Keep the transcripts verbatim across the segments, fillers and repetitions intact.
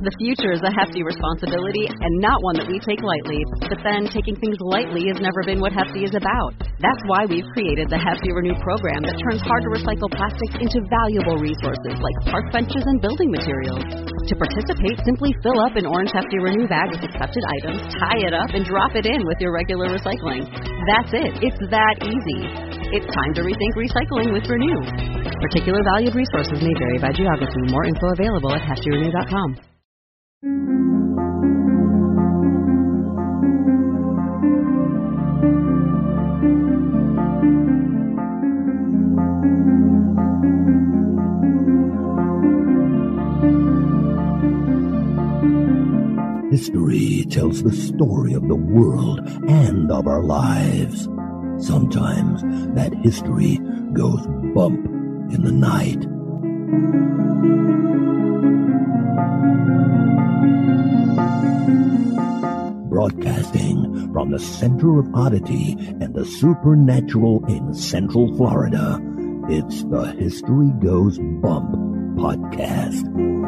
The future is a hefty responsibility and not one that we take lightly. But then, taking things lightly has never been what Hefty is about. That's why we've created the Hefty Renew program that turns hard-to-recycle plastics into valuable resources like park benches and building materials. To participate, simply fill up an orange Hefty Renew bag with accepted items, tie it up, and drop it in with your regular recycling. That's it. It's that easy. It's time to rethink recycling with Renew. Particular valued resources may vary by geography. More info available at hefty renew dot com. History tells the story of the world and of our lives. Sometimes that history goes bump in the night. Broadcasting from the center of oddity and the supernatural in Central Florida, it's the History Goes Bump podcast.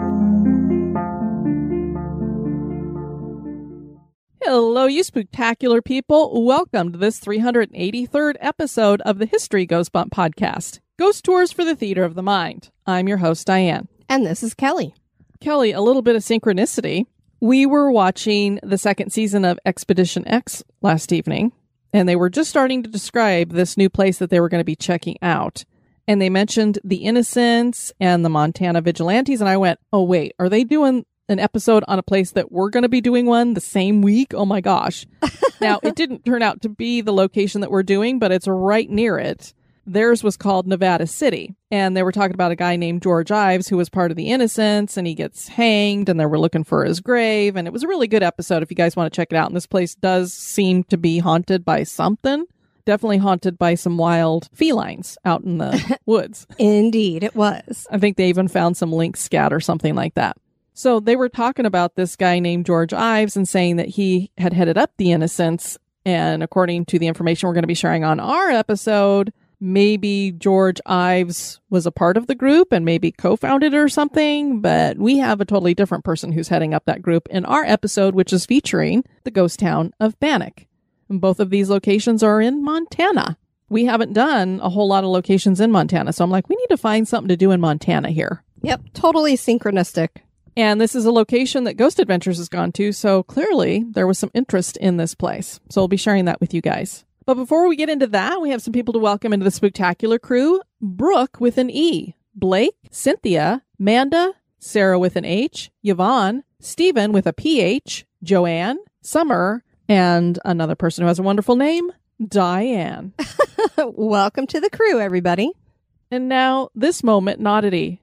Hello, you spooktacular people. Welcome to this three hundred eighty-third episode of the History Goes Bump podcast, Ghost Tours for the Theater of the Mind. I'm your host, Diane. And this is Kelly. Kelly, a little bit of synchronicity. We were watching the second season of Expedition X last evening, and they were just starting to describe this new place that they were going to be checking out. And they mentioned the Innocents and the Montana Vigilantes, and I went, oh, wait, are they doing an episode on a place that we're going to be doing one the same week? Oh my gosh. Now, it didn't turn out to be the location that we're doing, but it's right near it. Theirs was called Nevada City, and they were talking about a guy named George Ives who was part of the Innocents, and he gets hanged, and they were looking for his grave, and it was a really good episode if you guys want to check it out. And this place does seem to be haunted by something. Definitely haunted by some wild felines out in the woods. Indeed, it was. I think they even found some lynx scat or something like that. So they were talking about this guy named George Ives and saying that he had headed up the Innocents. And according to the information we're going to be sharing on our episode, maybe George Ives was a part of the group and maybe co-founded it or something. But we have a totally different person who's heading up that group in our episode, which is featuring the ghost town of Bannack. And both of these locations are in Montana. We haven't done a whole lot of locations in Montana. So I'm like, we need to find something to do in Montana here. Yep, totally synchronistic. And this is a location that Ghost Adventures has gone to, so clearly there was some interest in this place. So we'll be sharing that with you guys. But before we get into that, we have some people to welcome into the Spooktacular crew. Brooke with an E, Blake, Cynthia, Manda, Sarah with an H, Yvonne, Stephen with a P H, Joanne, Summer, and another person who has a wonderful name, Diane. Welcome to the crew, everybody. And now, this moment in oddity.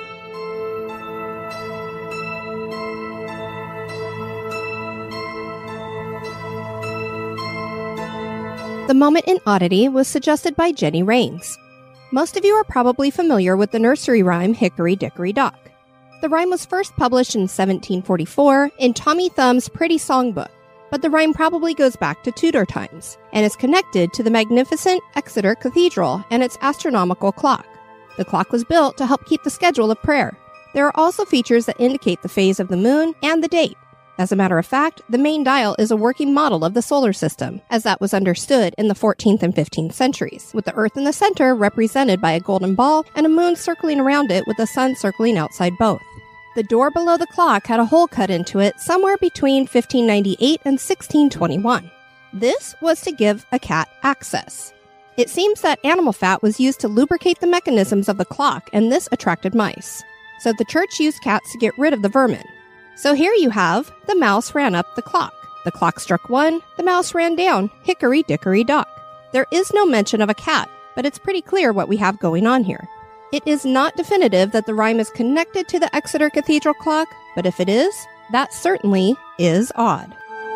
The moment in oddity was suggested by Jenny Rains. Most of you are probably familiar with the nursery rhyme Hickory Dickory Dock. The rhyme was first published in seventeen forty-four in Tommy Thumb's Pretty Songbook, but the rhyme probably goes back to Tudor times and is connected to the magnificent Exeter Cathedral and its astronomical clock. The clock was built to help keep the schedule of prayer. There are also features that indicate the phase of the moon and the date. As a matter of fact, the main dial is a working model of the solar system, as that was understood in the fourteenth and fifteenth centuries, with the Earth in the center represented by a golden ball and a moon circling around it with the sun circling outside both. The door below the clock had a hole cut into it somewhere between fifteen ninety-eight and sixteen twenty-one. This was to give a cat access. It seems that animal fat was used to lubricate the mechanisms of the clock, and this attracted mice. So the church used cats to get rid of the vermin. So here you have, the mouse ran up the clock. The clock struck one, the mouse ran down, hickory dickory dock. There is no mention of a cat, but it's pretty clear what we have going on here. It is not definitive that the rhyme is connected to the Exeter Cathedral clock, but if it is, that certainly is odd.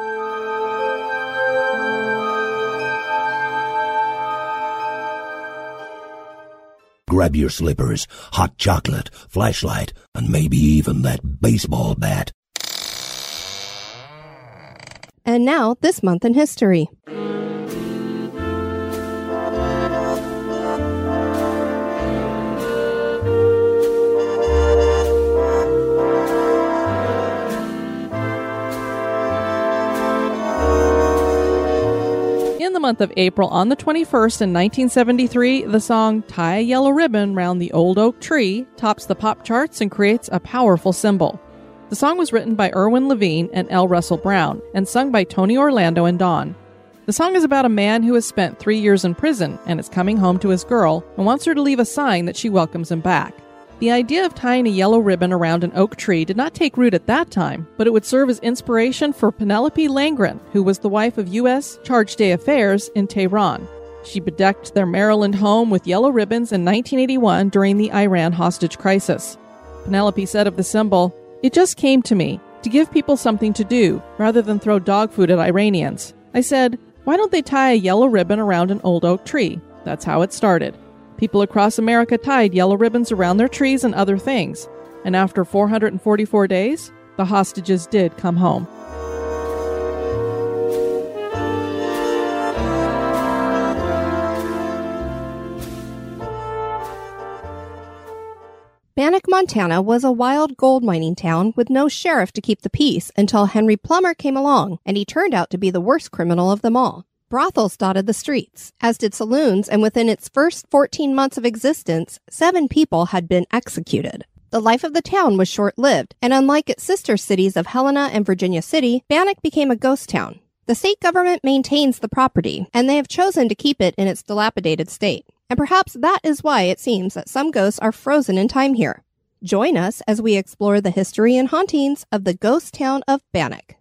Grab your slippers, hot chocolate, flashlight, and maybe even that baseball bat. And now, this month in history. month of April, on the twenty-first in nineteen seventy-three, the song Tie a Yellow Ribbon Round the Old Oak Tree tops the pop charts and creates a powerful symbol. The song was written by Erwin Levine and L. Russell Brown and sung by Tony Orlando and Dawn. The song is about a man who has spent three years in prison and is coming home to his girl and wants her to leave a sign that she welcomes him back. The idea of tying a yellow ribbon around an oak tree did not take root at that time, but it would serve as inspiration for Penelope Langren, who was the wife of U S Charge d'Affaires in Tehran. She bedecked their Maryland home with yellow ribbons in nineteen eighty-one during the Iran hostage crisis. Penelope said of the symbol, "It just came to me, to give people something to do, rather than throw dog food at Iranians. I said, why don't they tie a yellow ribbon around an old oak tree? That's how it started. People across America tied yellow ribbons around their trees and other things. And after four hundred forty-four days, the hostages did come home." Bannack, Montana was a wild gold mining town with no sheriff to keep the peace until Henry Plummer came along, and he turned out to be the worst criminal of them all. Brothels dotted the streets, as did saloons, and within its first fourteen months of existence, seven people had been executed. The life of the town was short-lived, and unlike its sister cities of Helena and Virginia City, Bannack became a ghost town. The state government maintains the property, and they have chosen to keep it in its dilapidated state. And perhaps that is why it seems that some ghosts are frozen in time here. Join us as we explore the history and hauntings of the ghost town of Bannack.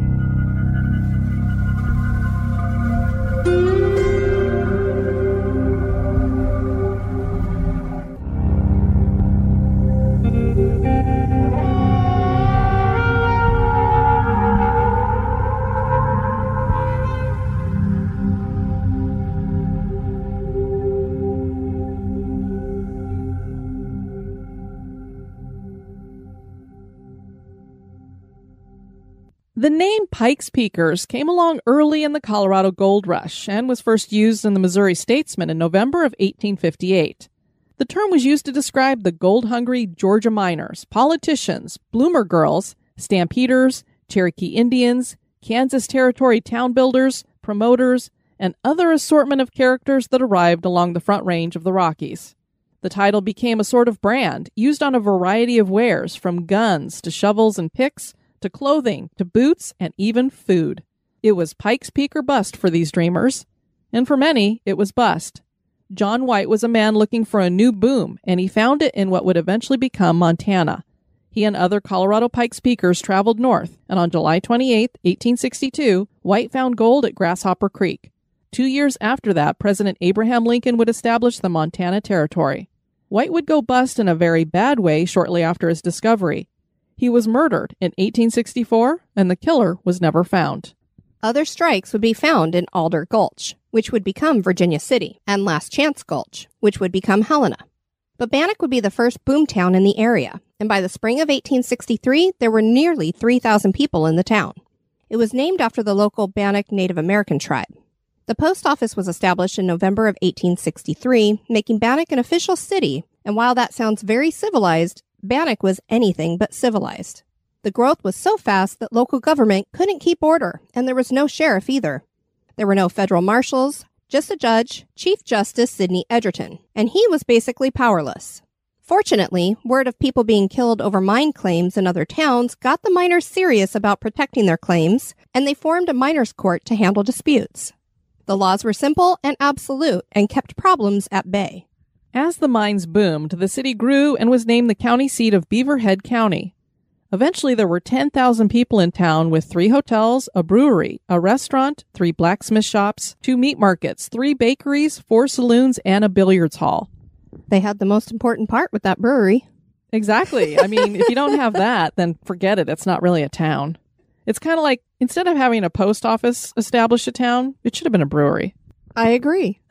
The name Pikes Peakers came along early in the Colorado Gold Rush and was first used in the Missouri Statesman in November of eighteen fifty-eight. The term was used to describe the gold-hungry Georgia miners, politicians, bloomer girls, stampeders, Cherokee Indians, Kansas Territory town builders, promoters, and other assortment of characters that arrived along the Front Range of the Rockies. The title became a sort of brand used on a variety of wares, from guns to shovels and picks, to clothing, to boots, and even food. It was Pikes Peak or bust for these dreamers. And for many, it was bust. John White was a man looking for a new boom, and he found it in what would eventually become Montana. He and other Colorado Pikes Peakers traveled north, and on July twenty-eighth, eighteen sixty-two, White found gold at Grasshopper Creek. Two years after that, President Abraham Lincoln would establish the Montana Territory. White would go bust in a very bad way shortly after his discovery. He was murdered in eighteen sixty-four, and the killer was never found. Other strikes would be found in Alder Gulch, which would become Virginia City, and Last Chance Gulch, which would become Helena. But Bannack would be the first boomtown in the area, and by the spring of eighteen sixty-three, there were nearly three thousand people in the town. It was named after the local Bannack Native American tribe. The post office was established in November of eighteen sixty-three, making Bannack an official city, and while that sounds very civilized, Bannack was anything but civilized. The growth was so fast that local government couldn't keep order, and there was no sheriff either. There were no federal marshals, just a judge, Chief Justice Sidney Edgerton, and he was basically powerless. Fortunately, word of people being killed over mine claims in other towns got the miners serious about protecting their claims, and they formed a miners' court to handle disputes. The laws were simple and absolute and kept problems at bay. As the mines boomed, the city grew and was named the county seat of Beaver Head County. Eventually, there were ten thousand people in town with three hotels, a brewery, a restaurant, three blacksmith shops, two meat markets, three bakeries, four saloons, and a billiards hall. They had the most important part with that brewery. Exactly. I mean, if you don't have that, then forget it. It's not really a town. It's kind of like, instead of having a post office establish a town, it should have been a brewery. I agree.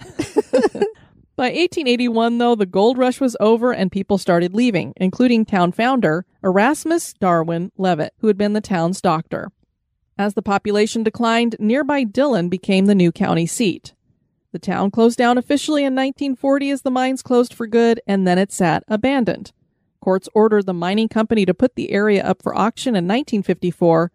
By eighteen eighty-one, though, the gold rush was over and people started leaving, including town founder Erasmus Darwin Leavitt, who had been the town's doctor. As the population declined, nearby Dillon became the new county seat. The town closed down officially in nineteen forty as the mines closed for good, and then it sat abandoned. Courts ordered the mining company to put the area up for auction in nineteen fifty-four,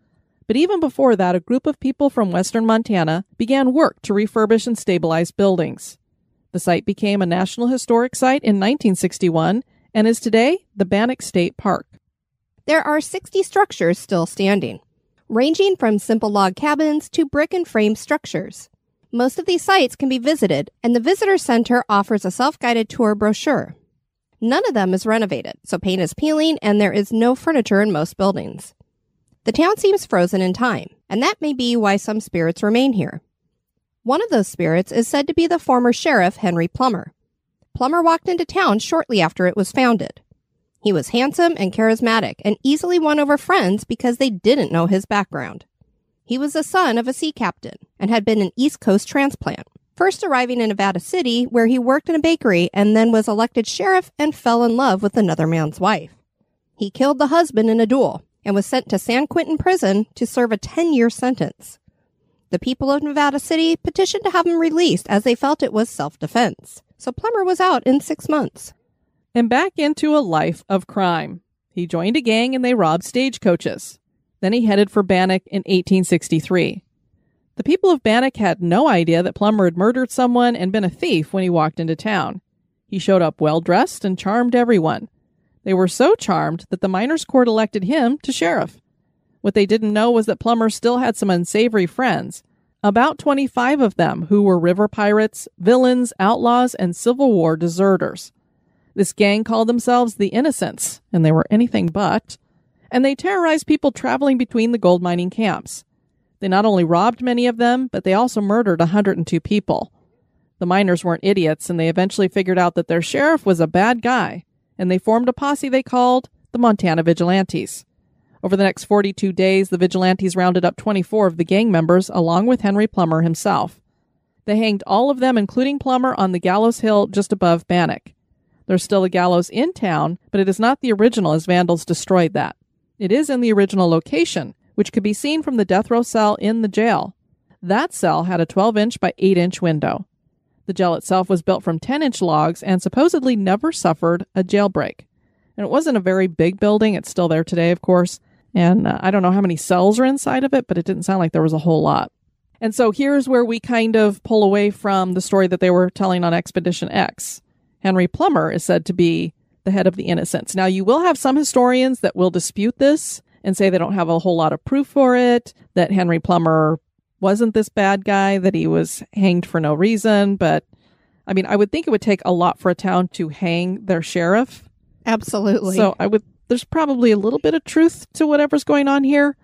But even before that, a group of people from western Montana began work to refurbish and stabilize buildings. The site became a National Historic Site in nineteen sixty-one and is today the Bannack State Park. There are sixty structures still standing, ranging from simple log cabins to brick and frame structures. Most of these sites can be visited, and the Visitor Center offers a self-guided tour brochure. None of them is renovated, so paint is peeling and there is no furniture in most buildings. The town seems frozen in time, and that may be why some spirits remain here. One of those spirits is said to be the former sheriff, Henry Plummer. Plummer walked into town shortly after it was founded. He was handsome and charismatic and easily won over friends because they didn't know his background. He was the son of a sea captain and had been an East Coast transplant, first arriving in Nevada City where he worked in a bakery and then was elected sheriff and fell in love with another man's wife. He killed the husband in a duel and was sent to San Quentin Prison to serve a ten-year sentence. The people of Nevada City petitioned to have him released as they felt it was self-defense. So Plummer was out in six months. And back into a life of crime. He joined a gang and they robbed stagecoaches. Then he headed for Bannack in eighteen sixty-three. The people of Bannack had no idea that Plummer had murdered someone and been a thief when he walked into town. He showed up well-dressed and charmed everyone. They were so charmed that the miners' court elected him to sheriff. What they didn't know was that Plummer still had some unsavory friends, about twenty-five of them who were river pirates, villains, outlaws, and Civil War deserters. This gang called themselves the Innocents, and they were anything but, and they terrorized people traveling between the gold mining camps. They not only robbed many of them, but they also murdered one hundred two people. The miners weren't idiots, and they eventually figured out that their sheriff was a bad guy, and they formed a posse they called the Montana Vigilantes. Over the next forty-two days, the Vigilantes rounded up twenty-four of the gang members, along with Henry Plummer himself. They hanged all of them, including Plummer, on the gallows hill just above Bannack. There's still a gallows in town, but it is not the original as vandals destroyed that. It is in the original location, which could be seen from the death row cell in the jail. That cell had a twelve-inch by eight-inch window. The jail itself was built from ten-inch logs and supposedly never suffered a jailbreak. And it wasn't a very big building. It's still there today, of course. And uh, I don't know how many cells are inside of it, but it didn't sound like there was a whole lot. And so here's where we kind of pull away from the story that they were telling on Expedition X. Henry Plummer is said to be the head of the Innocents. Now, you will have some historians that will dispute this and say they don't have a whole lot of proof for it, that Henry Plummer wasn't this bad guy, that he was hanged for no reason. But, I mean, I would think it would take a lot for a town to hang their sheriff. Absolutely. So I would, there's probably a little bit of truth to whatever's going on here.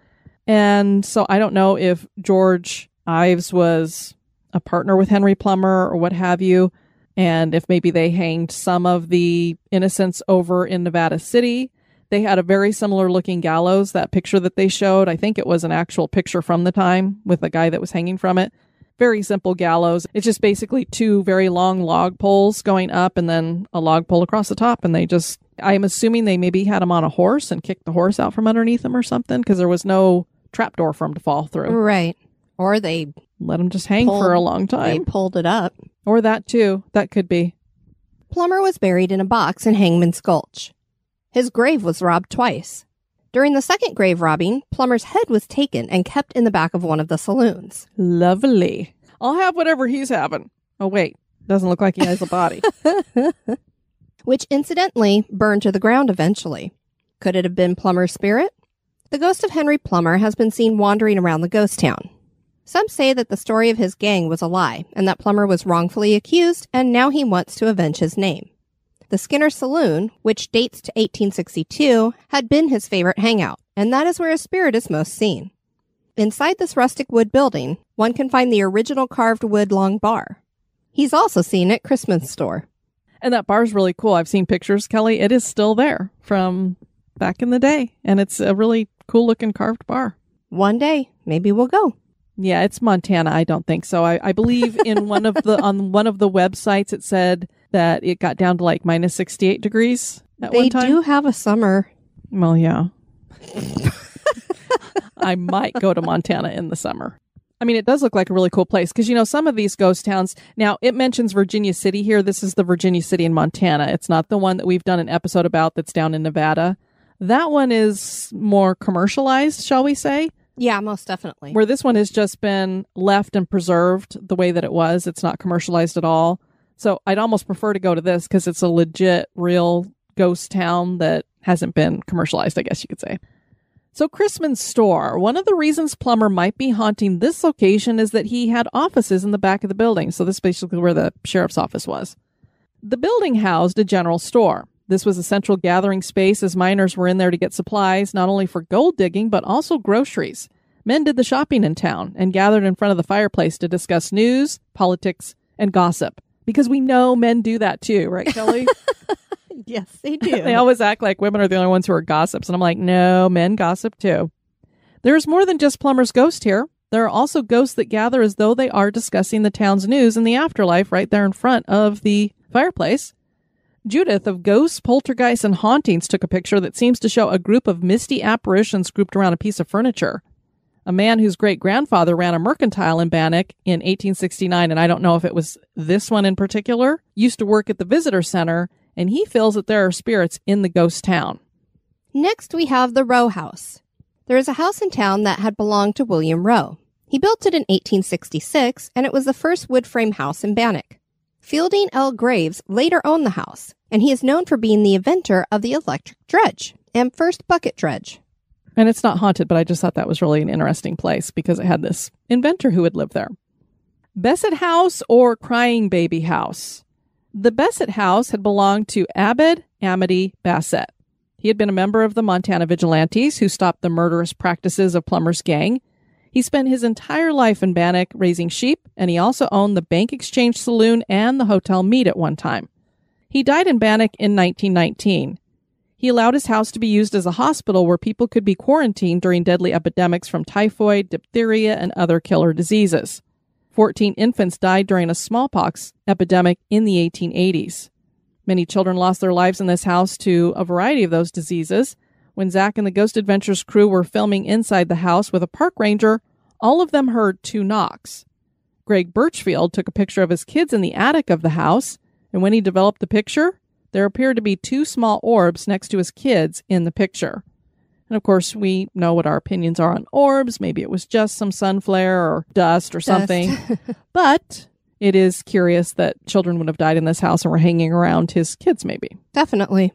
And so I don't know if George Ives was a partner with Henry Plummer or what have you, and if maybe they hanged some of the Innocents over in Nevada City. They had a very similar looking gallows. That picture that they showed, I think it was an actual picture from the time with a guy that was hanging from it. Very simple gallows. It's just basically two very long log poles going up and then a log pole across the top. And they just, I'm assuming they maybe had him on a horse and kicked the horse out from underneath him or something, because there was no trapdoor for him to fall through. Right. Or they let him just hang pulled, for a long time. They pulled it up. Or that too. That could be. Plummer was buried in a box in Hangman's Gulch. His grave was robbed twice. During the second grave robbing, Plummer's head was taken and kept in the back of one of the saloons. Lovely. I'll have whatever he's having. Oh, wait. Doesn't look like he has a body. Which, incidentally, burned to the ground eventually. Could it have been Plummer's spirit? The ghost of Henry Plummer has been seen wandering around the ghost town. Some say that the story of his gang was a lie, and that Plummer was wrongfully accused, and now he wants to avenge his name. The Skinner Saloon, which dates to eighteen sixty-two, had been his favorite hangout, and that is where his spirit is most seen. Inside this rustic wood building, one can find the original carved wood long bar. He's also seen at Christmas store. And that bar's really cool. I've seen pictures, Kelly. It is still there from back in the day, and it's a really cool-looking carved bar. One day, maybe we'll go. Yeah, it's Montana. I don't think so. I, I believe in one of the on one of the websites it said that it got down to like minus sixty-eight degrees at they one time. They do have a summer. Well, yeah. I might go to Montana in the summer. I mean, it does look like a really cool place because, you know, some of these ghost towns, now it mentions Virginia City here. This is the Virginia City in Montana. It's not the one that we've done an episode about that's down in Nevada. That one is more commercialized, shall we say? Yeah, most definitely. Where this one has just been left and preserved the way that it was. It's not commercialized at all. So I'd almost prefer to go to this because it's a legit, real ghost town that hasn't been commercialized, I guess you could say. So Chrisman's store. One of the reasons Plummer might be haunting this location is that he had offices in the back of the building. So this is basically where the sheriff's office was. The building housed a general store. This was a central gathering space as miners were in there to get supplies, not only for gold digging, but also groceries. Men did the shopping in town and gathered in front of the fireplace to discuss news, politics, and gossip. Because we know men do that too, right, Kelly? Yes, they do. They always act like women are the only ones who are gossips. And I'm like, no, men gossip too. There's more than just Plummer's ghost here. There are also ghosts that gather as though they are discussing the town's news and the afterlife right there in front of the fireplace. Judith of Ghosts, Poltergeists, and Hauntings took a picture that seems to show a group of misty apparitions grouped around a piece of furniture. A man whose great-grandfather ran a mercantile in Bannock in eighteen sixty-nine, and I don't know if it was this one in particular, used to work at the visitor center, and he feels that there are spirits in the ghost town. Next, we have the Rowe House. There is a house in town that had belonged to William Rowe. He built it in eighteen sixty-six, and it was the first wood frame house in Bannock. Fielding L. Graves later owned the house, and he is known for being the inventor of the electric dredge and first bucket dredge. And it's not haunted, but I just thought that was really an interesting place because it had this inventor who had lived there. Bessett House or Crying Baby House. The Bessett House had belonged to Abed Amity Bassett. He had been a member of the Montana Vigilantes who stopped the murderous practices of Plummer's gang. He spent his entire life in Bannock raising sheep, and he also owned the Bank Exchange Saloon and the Hotel Mead at one time. He died in Bannock in nineteen nineteen. He allowed his house to be used as a hospital where people could be quarantined during deadly epidemics from typhoid, diphtheria, and other killer diseases. Fourteen infants died during a smallpox epidemic in the eighteen eighties. Many children lost their lives in this house to a variety of those diseases. When Zach and the Ghost Adventures crew were filming inside the house with a park ranger, all of them heard two knocks. Greg Birchfield took a picture of his kids in the attic of the house, and when he developed the picture, there appeared to be two small orbs next to his kids in the picture. And of course, we know what our opinions are on orbs. Maybe it was just some sun flare or dust or Dust. something. But it is curious that children would have died in this house and were hanging around his kids, maybe. Definitely.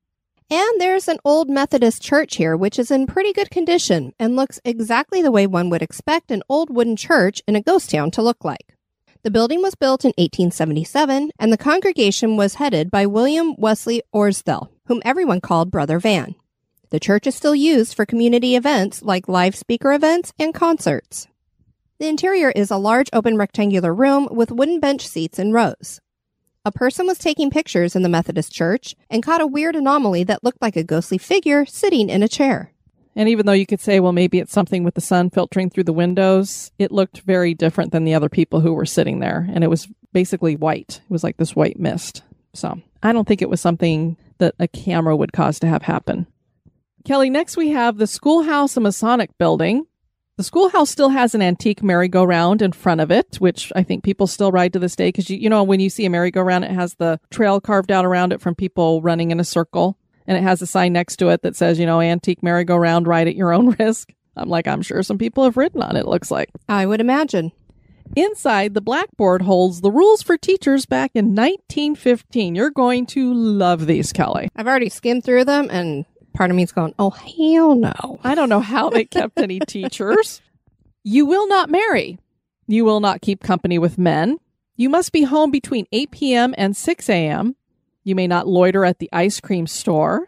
And there's an old Methodist church here, which is in pretty good condition and looks exactly the way one would expect an old wooden church in a ghost town to look like. The building was built in eighteen seventy-seven, and the congregation was headed by William Wesley Orsdell, whom everyone called Brother Van. The church is still used for community events like live speaker events and concerts. The interior is a large open rectangular room with wooden bench seats in rows. A person was taking pictures in the Methodist church and caught a weird anomaly that looked like a ghostly figure sitting in a chair. And even though you could say, well, maybe it's something with the sun filtering through the windows, it looked very different than the other people who were sitting there. And it was basically white. It was like this white mist. So I don't think it was something that a camera would cause to have happen. Kelly, next we have the Schoolhouse, a Masonic building. The schoolhouse still has an antique merry-go-round in front of it, which I think people still ride to this day. Because, you, you know, when you see a merry-go-round, it has the trail carved out around it from people running in a circle. And it has a sign next to it that says, you know, antique merry-go-round, ride at your own risk. I'm like, I'm sure some people have ridden on it, it looks like. I would imagine. Inside, the blackboard holds the rules for teachers back in nineteen fifteen. You're going to love these, Kelly. I've already skimmed through them, and part of me is going, oh, hell no. I don't know how they kept any teachers. You will not marry. You will not keep company with men. You must be home between eight p.m. and six a.m. You may not loiter at the ice cream store.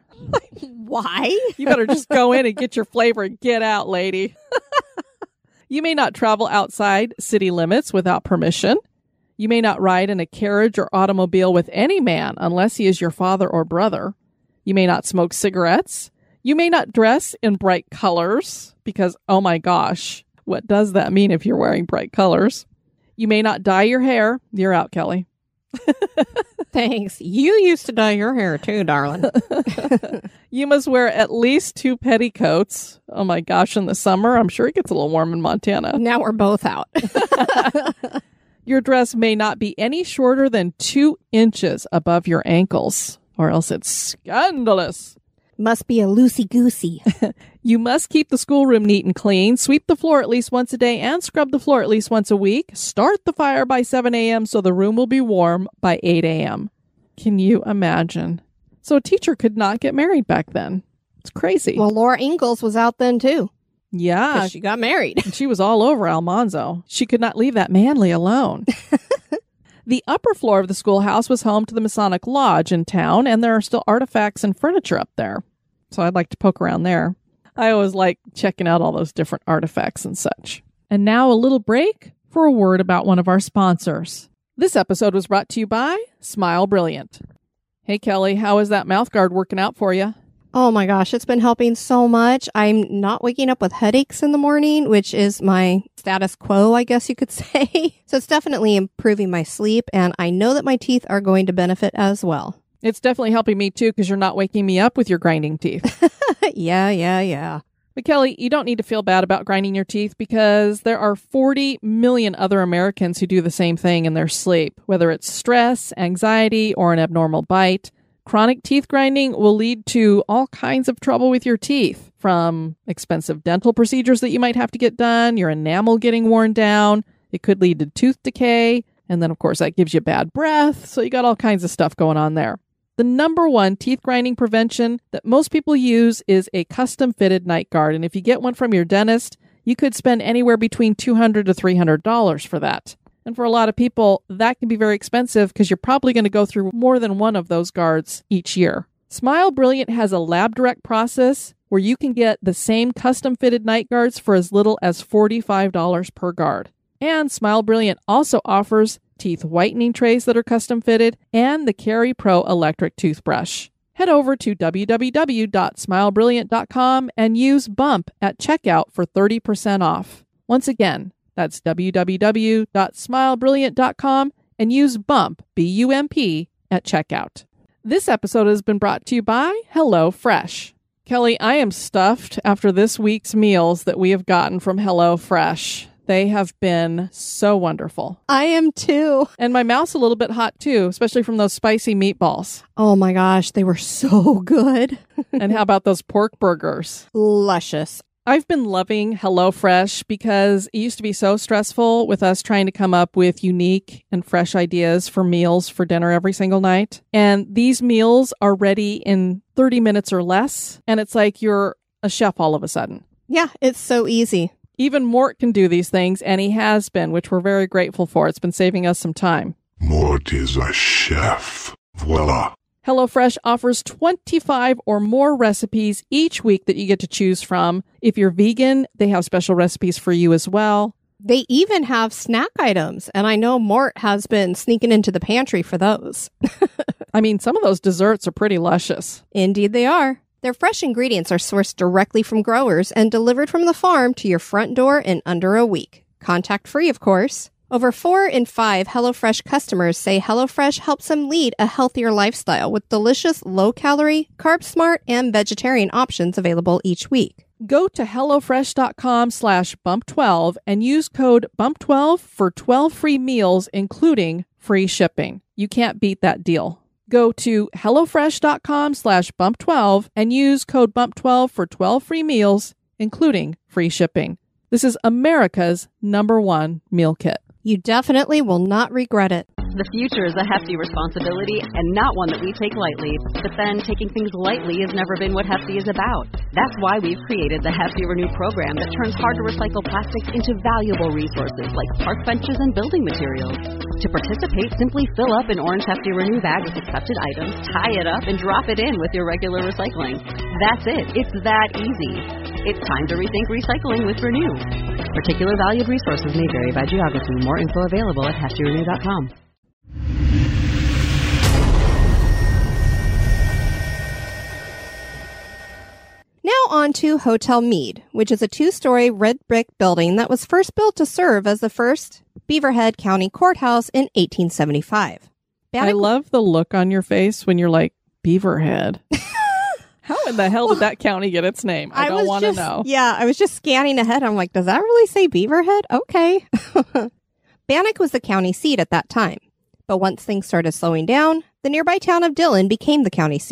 Why? You better just go in and get your flavor and get out, lady. You may not travel outside city limits without permission. You may not ride in a carriage or automobile with any man unless he is your father or brother. You may not smoke cigarettes. You may not dress in bright colors because, oh my gosh, what does that mean if you're wearing bright colors? You may not dye your hair. You're out, Kelly. Thanks. You used to dye your hair too, darling. You must wear at least two petticoats. Oh my gosh, in the summer. I'm sure it gets a little warm in Montana. Now we're both out. Your dress may not be any shorter than two inches above your ankles, or else it's scandalous. Must be a loosey-goosey. You must keep the schoolroom neat and clean, sweep the floor at least once a day, and scrub the floor at least once a week. Start the fire by seven a.m. so the room will be warm by eight a.m. Can you imagine? So a teacher could not get married back then. It's crazy. Well, Laura Ingalls was out then, too. Yeah. 'Cause she got married. She was all over Almanzo. She could not leave that Manly alone. The upper floor of the schoolhouse was home to the Masonic Lodge in town, and there are still artifacts and furniture up there. So I'd like to poke around there. I always like checking out all those different artifacts and such. And now a little break for a word about one of our sponsors. This episode was brought to you by Smile Brilliant. Hey, Kelly, how is that mouth guard working out for you? Oh my gosh, it's been helping so much. I'm not waking up with headaches in the morning, which is my status quo, I guess you could say. So it's definitely improving my sleep, and I know that my teeth are going to benefit as well. It's definitely helping me too, because you're not waking me up with your grinding teeth. yeah, yeah, yeah. But Kelly, you don't need to feel bad about grinding your teeth, because there are forty million other Americans who do the same thing in their sleep, whether it's stress, anxiety, or an abnormal bite. Chronic teeth grinding will lead to all kinds of trouble with your teeth, from expensive dental procedures that you might have to get done, your enamel getting worn down. It could lead to tooth decay. And then, of course, that gives you bad breath. So you got all kinds of stuff going on there. The number one teeth grinding prevention that most people use is a custom-fitted night guard. And if you get one from your dentist, you could spend anywhere between two hundred dollars to three hundred dollars for that. And for a lot of people, that can be very expensive because you're probably going to go through more than one of those guards each year. Smile Brilliant has a lab direct process where you can get the same custom-fitted night guards for as little as forty-five dollars per guard. And Smile Brilliant also offers teeth whitening trays that are custom fitted and the Carry Pro electric toothbrush. Head over to w w w dot smile brilliant dot com and use BUMP at checkout for thirty percent off. Once again, that's w w w dot smile brilliant dot com and use BUMP, B U M P, at checkout. This episode has been brought to you by HelloFresh. Kelly, I am stuffed after this week's meals that we have gotten from HelloFresh. They have been so wonderful. I am too. And my mouth's a little bit hot too, especially from those spicy meatballs. Oh my gosh, they were so good. And how about those pork burgers? Luscious. I've been loving HelloFresh because it used to be so stressful with us trying to come up with unique and fresh ideas for meals for dinner every single night. And these meals are ready in thirty minutes or less. And it's like you're a chef all of a sudden. Yeah, it's so easy. Even Mort can do these things, and he has been, which we're very grateful for. It's been saving us some time. Mort is a chef. Voila. HelloFresh offers twenty-five or more recipes each week that you get to choose from. If you're vegan, they have special recipes for you as well. They even have snack items, and I know Mort has been sneaking into the pantry for those. I mean, some of those desserts are pretty luscious. Indeed they are. Their fresh ingredients are sourced directly from growers and delivered from the farm to your front door in under a week. Contact-free, of course. Over four in five HelloFresh customers say HelloFresh helps them lead a healthier lifestyle with delicious, low-calorie, carb-smart, and vegetarian options available each week. Go to HelloFresh.com slash bump twelve and use code bump twelve for twelve free meals, including free shipping. You can't beat that deal. Go to HelloFresh.com slash bump twelve and use code bump twelve for twelve free meals, including free shipping. This is America's number one meal kit. You definitely will not regret it. The future is a hefty responsibility and not one that we take lightly. But then taking things lightly has never been what Hefty is about. That's why we've created the Hefty Renew program that turns hard-to-recycle plastics into valuable resources like park benches and building materials. To participate, simply fill up an orange Hefty Renew bag with accepted items, tie it up, and drop it in with your regular recycling. That's it. It's that easy. It's time to rethink recycling with Renew. Particular valued resources may vary by geography. More info available at hefty renew dot com. Now on to Hotel Meade, which is a two-story red brick building that was first built to serve as the first Beaverhead County Courthouse in eighteen seventy-five. Bannock- I love the look on your face when you're like, Beaverhead. How in the hell did that county get its name? I, I don't want to just, know. Yeah, I was just scanning ahead. I'm like, does that really say Beaverhead? Okay. Bannock was the county seat at that time. But once things started slowing down, the nearby town of Dillon became the county seat.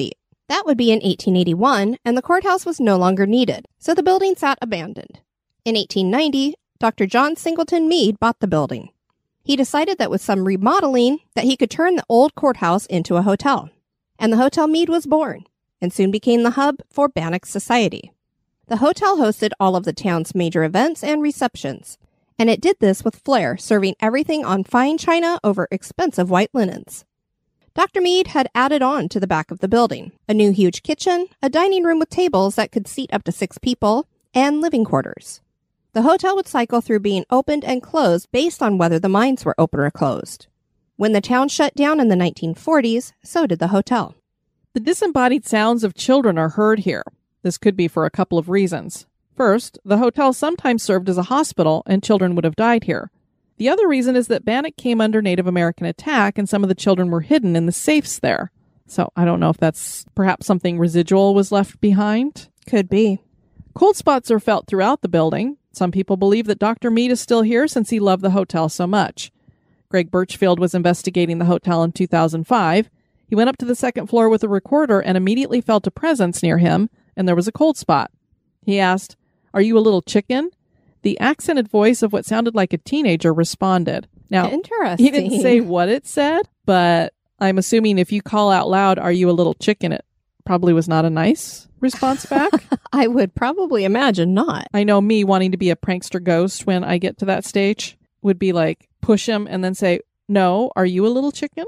That would be in eighteen eighty-one, and the courthouse was no longer needed, so the building sat abandoned. In eighteen ninety, Doctor John Singleton Mead bought the building. He decided that with some remodeling, that he could turn the old courthouse into a hotel. And the Hotel Mead was born, and soon became the hub for Bannock Society. The hotel hosted all of the town's major events and receptions, and it did this with flair, serving everything on fine china over expensive white linens. Doctor Mead had added on to the back of the building, a new huge kitchen, a dining room with tables that could seat up to six people, and living quarters. The hotel would cycle through being opened and closed based on whether the mines were open or closed. When the town shut down in the nineteen forties, so did the hotel. The disembodied sounds of children are heard here. This could be for a couple of reasons. First, the hotel sometimes served as a hospital and children would have died here. The other reason is that Bannock came under Native American attack and some of the children were hidden in the safes there. So I don't know if that's perhaps something residual was left behind. Could be. Cold spots are felt throughout the building. Some people believe that Doctor Mead is still here since he loved the hotel so much. Greg Birchfield was investigating the hotel in two thousand five. He went up to the second floor with a recorder and immediately felt a presence near him, and there was a cold spot. He asked, "Are you a little chicken?" The accented voice of what sounded like a teenager responded. Now, Interesting. he didn't say what it said, but I'm assuming if you call out loud, "Are you a little chicken?" it probably was not a nice response back. I would probably imagine not. I know me wanting to be a prankster ghost when I get to that stage would be like, push him and then say, "No, are you a little chicken?"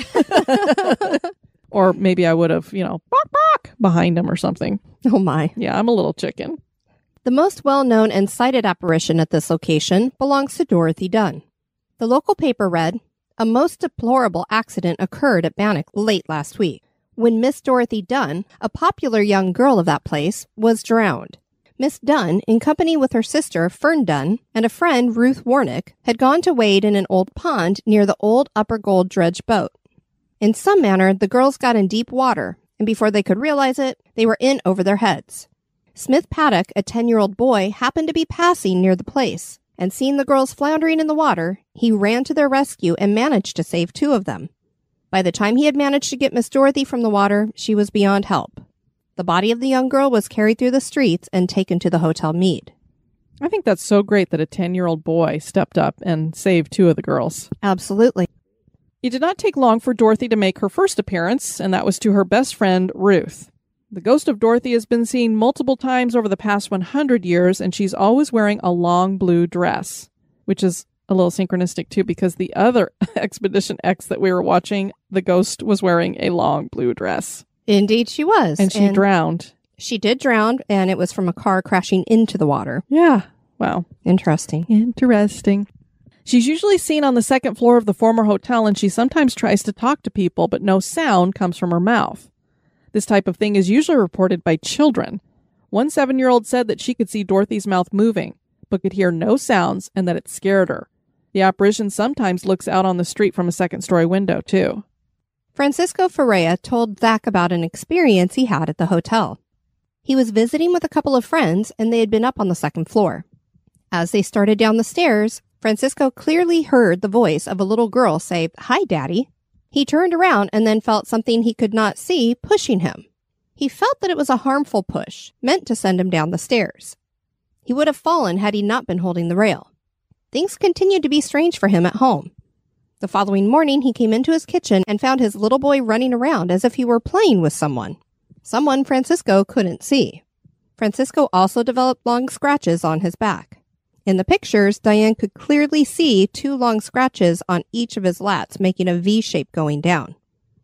Or maybe I would have, you know, bark, bark behind him or something. Oh my. Yeah, I'm a little chicken. The most well-known and cited apparition at this location belongs to Dorothy Dunn. The local paper read, "A most deplorable accident occurred at Bannock late last week, when Miss Dorothy Dunn, a popular young girl of that place, was drowned. Miss Dunn, in company with her sister Fern Dunn and a friend Ruth Warnick, had gone to wade in an old pond near the old Upper Gold dredge boat. In some manner, the girls got in deep water, and before they could realize it, they were in over their heads. Smith Paddock, a ten-year-old boy, happened to be passing near the place, and seeing the girls floundering in the water, he ran to their rescue and managed to save two of them. By the time he had managed to get Miss Dorothy from the water, she was beyond help. The body of the young girl was carried through the streets and taken to the Hotel Mead." I think that's so great that a ten-year-old boy stepped up and saved two of the girls. Absolutely. It did not take long for Dorothy to make her first appearance, and that was to her best friend, Ruth. The ghost of Dorothy has been seen multiple times over the past one hundred years, and she's always wearing a long blue dress, which is a little synchronistic, too, because the other Expedition X that we were watching, the ghost was wearing a long blue dress. Indeed she was. And she and drowned. She did drown, and it was from a car crashing into the water. Yeah. Wow. Interesting. Interesting. She's usually seen on the second floor of the former hotel, and she sometimes tries to talk to people, but no sound comes from her mouth. This type of thing is usually reported by children. One seven-year-old said that she could see Dorothy's mouth moving, but could hear no sounds, and that it scared her. The apparition sometimes looks out on the street from a second-story window, too. Francisco Ferreira told Zach about an experience he had at the hotel. He was visiting with a couple of friends, and they had been up on the second floor. As they started down the stairs, Francisco clearly heard the voice of a little girl say, "Hi, Daddy." He turned around and then felt something he could not see pushing him. He felt that it was a harmful push, meant to send him down the stairs. He would have fallen had he not been holding the rail. Things continued to be strange for him at home. The following morning, he came into his kitchen and found his little boy running around as if he were playing with someone. Someone Francisco couldn't see. Francisco also developed long scratches on his back. In the pictures, Diane could clearly see two long scratches on each of his lats, making a V shape going down.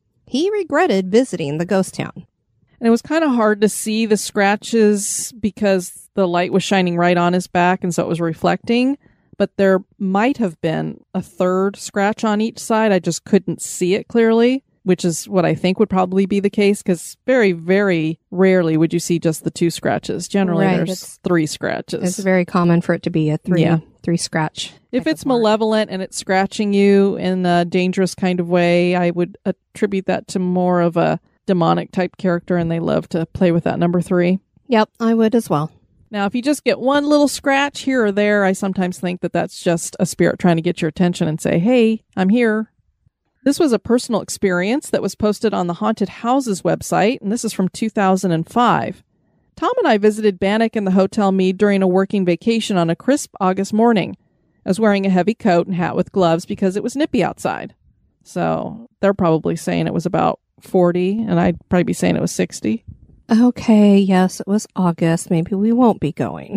He regretted visiting the ghost town. And it was kind of hard to see the scratches because the light was shining right on his back, and so it was reflecting. But there might have been a third scratch on each side. I just couldn't see it clearly, which is what I think would probably be the case, because very, very rarely would you see just the two scratches. Generally, right, there's it's, three scratches. It's very common for it to be a three, yeah. three scratch. If it's malevolent and it's scratching you in a dangerous kind of way, I would attribute that to more of a demonic type character, and they love to play with that number three. Yep, I would as well. Now, if you just get one little scratch here or there, I sometimes think that that's just a spirit trying to get your attention and say, "Hey, I'm here." This was a personal experience that was posted on the Haunted Houses website, and this is from two thousand five. Tom and I visited Bannack in the Hotel Mead during a working vacation on a crisp August morning. I was wearing a heavy coat and hat with gloves because it was nippy outside. So they're probably saying it was about forty, and I'd probably be saying it was sixty. Okay, yes, it was August. Maybe we won't be going.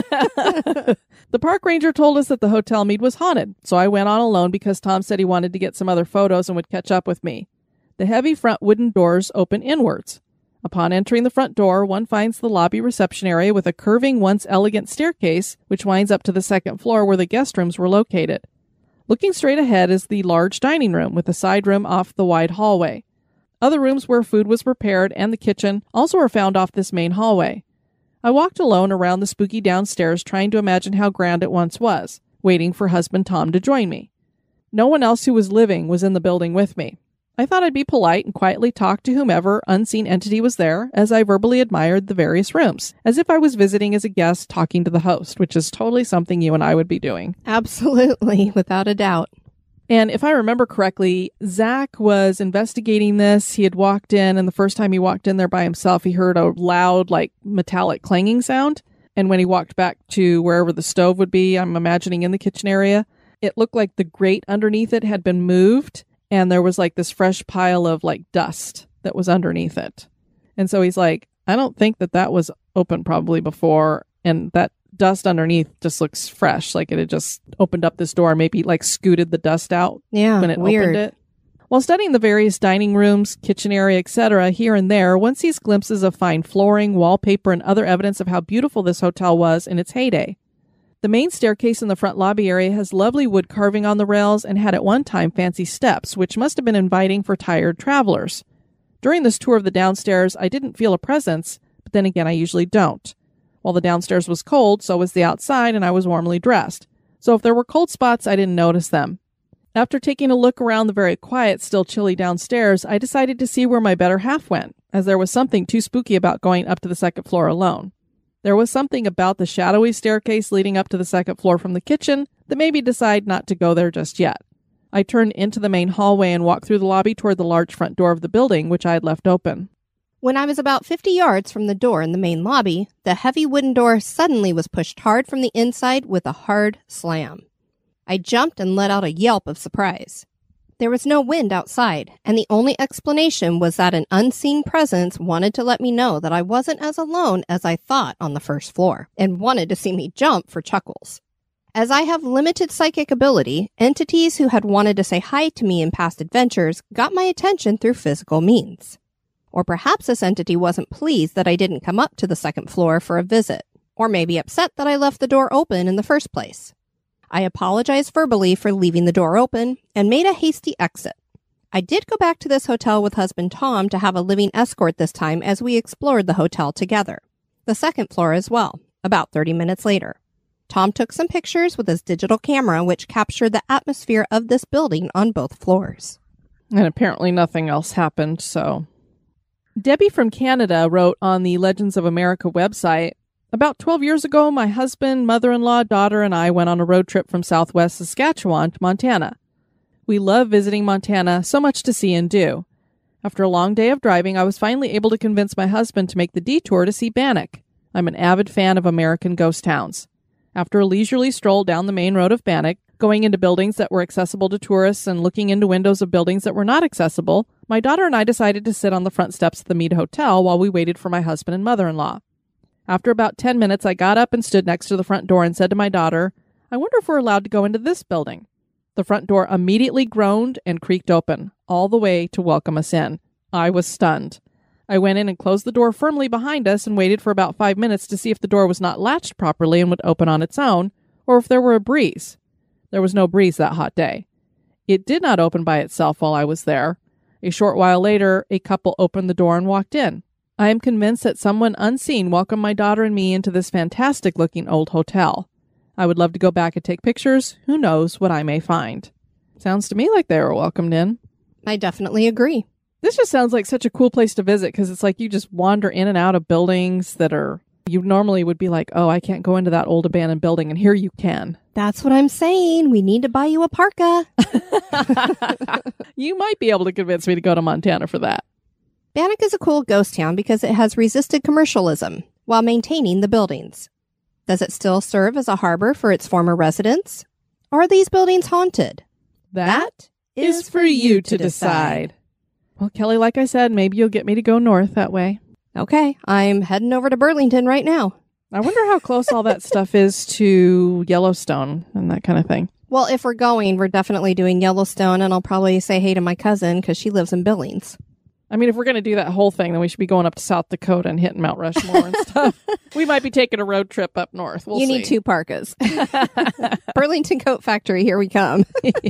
The park ranger told us that the Hotel Mead was haunted, so I went on alone because Tom said he wanted to get some other photos and would catch up with me. The heavy front wooden doors open inwards. Upon entering the front door, one finds the lobby reception area with a curving, once elegant staircase, which winds up to the second floor where the guest rooms were located. Looking straight ahead is the large dining room with a side room off the wide hallway. Other rooms where food was prepared and the kitchen also are found off this main hallway. I walked alone around the spooky downstairs trying to imagine how grand it once was, waiting for husband Tom to join me. No one else who was living was in the building with me. I thought I'd be polite and quietly talk to whomever unseen entity was there as I verbally admired the various rooms, as if I was visiting as a guest talking to the host, which is totally something you and I would be doing. Absolutely, without a doubt. And if I remember correctly, Zach was investigating this. He had walked in, and the first time he walked in there by himself, he heard a loud, like, metallic clanging sound. And when he walked back to wherever the stove would be, I'm imagining in the kitchen area, it looked like the grate underneath it had been moved, and there was, like, this fresh pile of, like, dust that was underneath it. And so he's like, I don't think that that was open probably before, and that dust underneath just looks fresh, like it had just opened up this door, maybe like scooted the dust out yeah, when it weird. opened it. While studying the various dining rooms, kitchen area, et cetera, here and there, one sees glimpses of fine flooring, wallpaper, and other evidence of how beautiful this hotel was in its heyday. The main staircase in the front lobby area has lovely wood carving on the rails and had at one time fancy steps, which must have been inviting for tired travelers. During this tour of the downstairs, I didn't feel a presence, but then again, I usually don't. While the downstairs was cold, so was the outside, and I was warmly dressed. So if there were cold spots, I didn't notice them. After taking a look around the very quiet, still chilly downstairs, I decided to see where my better half went, as there was something too spooky about going up to the second floor alone. There was something about the shadowy staircase leading up to the second floor from the kitchen that made me decide not to go there just yet. I turned into the main hallway and walked through the lobby toward the large front door of the building, which I had left open. When I was about fifty yards from the door in the main lobby, the heavy wooden door suddenly was pushed hard from the inside with a hard slam. I jumped and let out a yelp of surprise. There was no wind outside, and the only explanation was that an unseen presence wanted to let me know that I wasn't as alone as I thought on the first floor, and wanted to see me jump for chuckles. As I have limited psychic ability, entities who had wanted to say hi to me in past adventures got my attention through physical means. Or perhaps this entity wasn't pleased that I didn't come up to the second floor for a visit, or maybe upset that I left the door open in the first place. I apologized verbally for leaving the door open and made a hasty exit. I did go back to this hotel with husband Tom to have a living escort this time as we explored the hotel together. The second floor as well, about thirty minutes later. Tom took some pictures with his digital camera which captured the atmosphere of this building on both floors. And apparently nothing else happened, so... Debbie from Canada wrote on the Legends of America website, about twelve years ago, my husband, mother-in-law, daughter, and I went on a road trip from southwest Saskatchewan to Montana. We love visiting Montana, so much to see and do. After a long day of driving, I was finally able to convince my husband to make the detour to see Bannack. I'm an avid fan of American ghost towns. After a leisurely stroll down the main road of Bannack, going into buildings that were accessible to tourists and looking into windows of buildings that were not accessible, my daughter and I decided to sit on the front steps of the Mead Hotel while we waited for my husband and mother-in-law. After about ten minutes, I got up and stood next to the front door and said to my daughter, I wonder if we're allowed to go into this building. The front door immediately groaned and creaked open, all the way to welcome us in. I was stunned. I went in and closed the door firmly behind us and waited for about five minutes to see if the door was not latched properly and would open on its own, or if there were a breeze. There was no breeze that hot day. It did not open by itself while I was there. A short while later, a couple opened the door and walked in. I am convinced that someone unseen welcomed my daughter and me into this fantastic-looking old hotel. I would love to go back and take pictures. Who knows what I may find. Sounds to me like they were welcomed in. I definitely agree. This just sounds like such a cool place to visit because it's like you just wander in and out of buildings that are You normally would be like, oh, I can't go into that old abandoned building, and here you can. That's what I'm saying. We need to buy you a parka. You might be able to convince me to go to Montana for that. Bannock is a cool ghost town because it has resisted commercialism while maintaining the buildings. Does it still serve as a harbor for its former residents? Are these buildings haunted? That is for you to decide. Well, Kelly, like I said, maybe you'll get me to go north that way. Okay, I'm heading over to Burlington right now. I wonder how close all that stuff is to Yellowstone and that kind of thing. Well, if we're going, we're definitely doing Yellowstone, and I'll probably say hey to my cousin because she lives in Billings. I mean, if we're going to do that whole thing, then we should be going up to South Dakota and hitting Mount Rushmore and stuff. We might be taking a road trip up north. We'll you see. need two parkas. Burlington Coat Factory, here we come.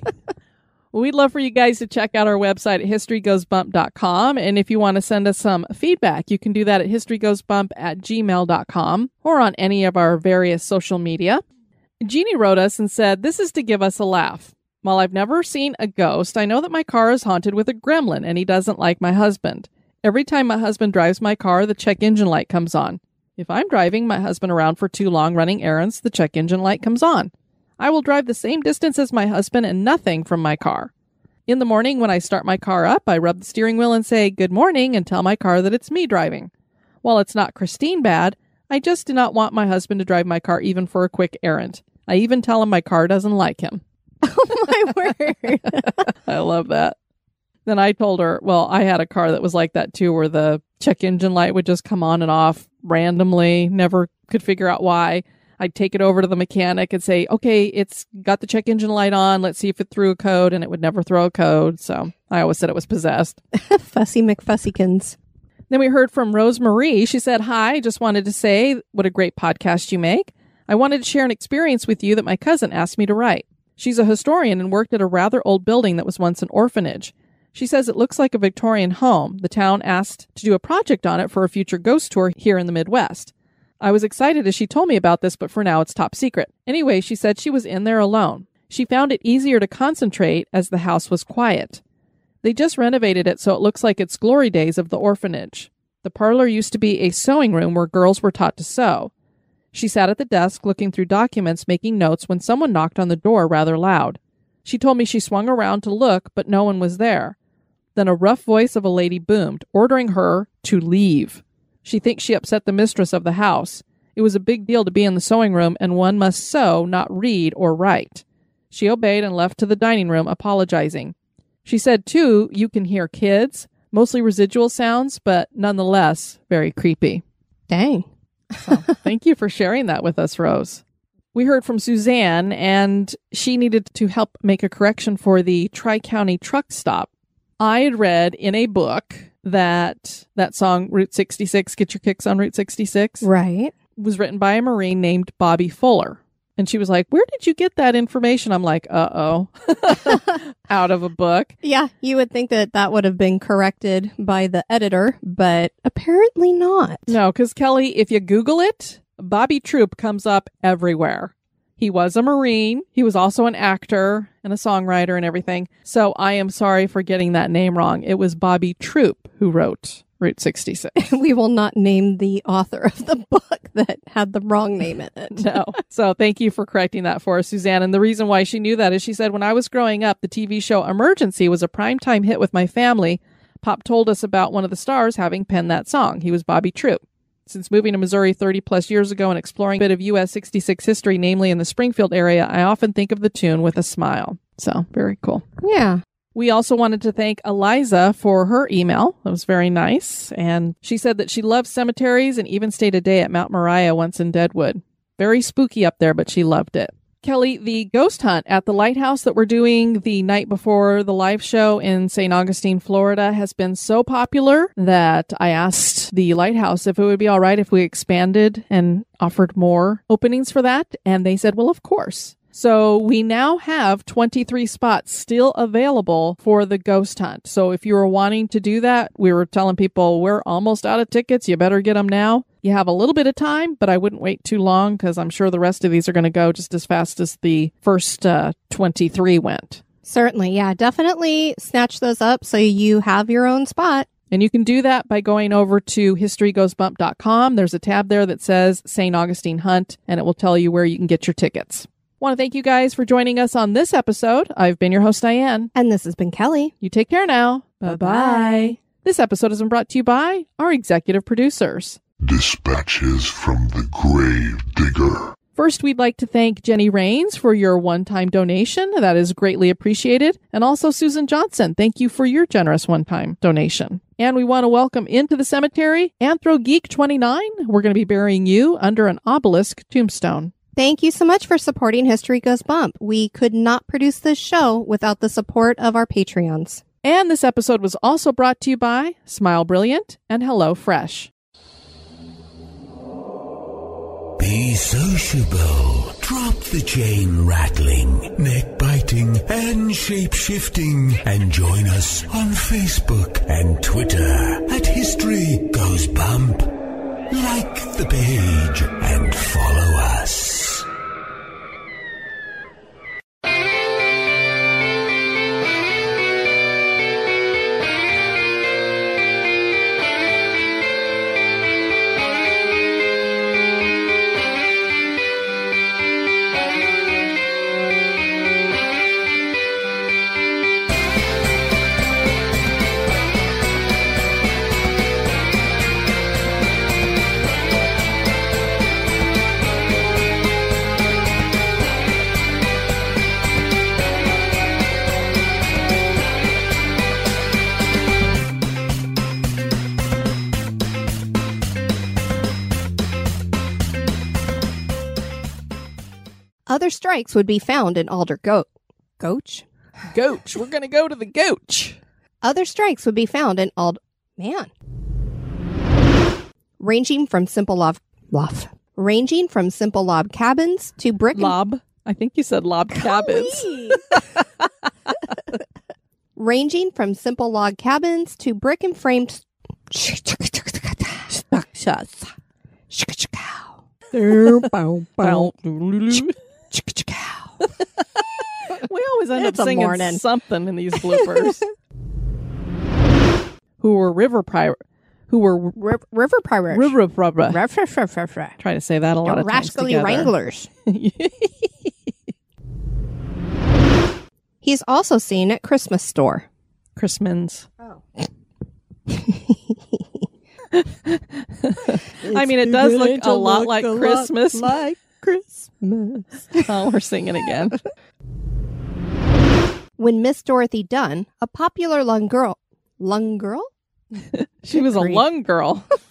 We'd love for you guys to check out our website at history goes bump dot com. And if you want to send us some feedback, you can do that at history goes bump at gmail dot com or on any of our various social media. Jeannie wrote us and said, this is to give us a laugh. While I've never seen a ghost, I know that my car is haunted with a gremlin and he doesn't like my husband. Every time my husband drives my car, the check engine light comes on. If I'm driving my husband around for too long running errands, the check engine light comes on. I will drive the same distance as my husband and nothing from my car. In the morning, when I start my car up, I rub the steering wheel and say, good morning, and tell my car that it's me driving. While it's not Christine bad, I just do not want my husband to drive my car even for a quick errand. I even tell him my car doesn't like him. Oh, my word. I love that. Then I told her, well, I had a car that was like that too, where the check engine light would just come on and off randomly, never could figure out why. I'd take it over to the mechanic and say, okay, it's got the check engine light on. Let's see if it threw a code, and it would never throw a code. So I always said it was possessed. Fussy McFussykins. Then we heard from Rose Marie. She said, hi, just wanted to say what a great podcast you make. I wanted to share an experience with you that my cousin asked me to write. She's a historian and worked at a rather old building that was once an orphanage. She says it looks like a Victorian home. The town asked to do a project on it for a future ghost tour here in the Midwest. I was excited as she told me about this, but for now it's top secret. Anyway, she said she was in there alone. She found it easier to concentrate as the house was quiet. They just renovated it so it looks like it's glory days of the orphanage. The parlor used to be a sewing room where girls were taught to sew. She sat at the desk looking through documents, making notes when someone knocked on the door rather loud. She told me she swung around to look, but no one was there. Then a rough voice of a lady boomed, ordering her to leave. She thinks she upset the mistress of the house. It was a big deal to be in the sewing room, and one must sew, not read or write. She obeyed and left to the dining room, apologizing. She said, too, you can hear kids, mostly residual sounds, but nonetheless, very creepy. Dang. So, thank you for sharing that with us, Rose. We heard from Suzanne, and she needed to help make a correction for the Tri-County truck stop. I had read in a book that that song, Route sixty-six, Get Your Kicks on Route sixty-six, Right. was written by a Marine named Bobby Fuller. And she was like, where did you get that information? I'm like, uh-oh. Out of a book. Yeah, you would think that that would have been corrected by the editor, but apparently not. No, because Kelly, if you Google it, Bobby Troop comes up everywhere. He was a Marine. He was also an actor and a songwriter and everything. So I am sorry for getting that name wrong. It was Bobby Troop who wrote Route sixty-six. We will not name the author of the book that had the wrong name in it. No. So thank you for correcting that for us, Suzanne. And the reason why she knew that is she said, when I was growing up, the T V show Emergency was a primetime hit with my family. Pop told us about one of the stars having penned that song. He was Bobby Troop. Since moving to Missouri thirty plus years ago and exploring a bit of U S sixty-six history, namely in the Springfield area, I often think of the tune with a smile. So very cool. Yeah. We also wanted to thank Eliza for her email. It was very nice. And she said that she loves cemeteries and even stayed a day at Mount Moriah once in Deadwood. Very spooky up there, but she loved it. Kelly, the ghost hunt at the lighthouse that we're doing the night before the live show in Saint Augustine, Florida, has been so popular that I asked the lighthouse if it would be all right if we expanded and offered more openings for that. And they said, well, of course. So we now have twenty-three spots still available for the ghost hunt. So if you were wanting to do that, we were telling people we're almost out of tickets. You better get them now. You have a little bit of time, but I wouldn't wait too long because I'm sure the rest of these are going to go just as fast as the first uh, twenty-three went. Certainly. Yeah, definitely snatch those up so you have your own spot. And you can do that by going over to history goes bump dot com. There's a tab there that says Saint Augustine Hunt, and it will tell you where you can get your tickets. Want to thank you guys for joining us on this episode. I've been your host, Diane. And this has been Kelly. You take care now. Bye-bye. Bye-bye. This episode has been brought to you by our executive producers. Dispatches from the Grave Digger. First, we'd like to thank Jenny Rains for your one-time donation. That is greatly appreciated. And also Susan Johnson, thank you for your generous one-time donation. And we want to welcome into the cemetery Anthro Geek twenty-nine. We're going to be burying you under an obelisk tombstone. Thank you so much for supporting History Goes Bump. We could not produce this show without the support of our Patreons. And this episode was also brought to you by Smile Brilliant and Hello Fresh. Be sociable. Drop the chain rattling, neck biting, and shape shifting. And join us on Facebook and Twitter at History Goes Bump. Like the page and follow us. Other strikes would be found in Alder Goat. Goach? Goach. We're going to go to the Goach. Other strikes would be found in Ald... Man. Ranging from simple log... Lof. Ranging from simple log cabins to brick... Lob. I think you said lob cabins. Ranging from simple log cabins to brick and framed... We always end It's up a singing morning. something in these bloopers. Who were river pirate? Who were R- river pirates. river pirate? Ruff, ruff, ruff, ruff, ruff. Try to say that a lot The of times rascally together. wranglers. He's also seen at Christmas store. Christmas. Oh. I mean, it does look a lot like Christmas. like Christmas. Oh, we're singing again. When Miss Dorothy Dunn, a popular lung girl, lung girl? She was a grief. lung girl.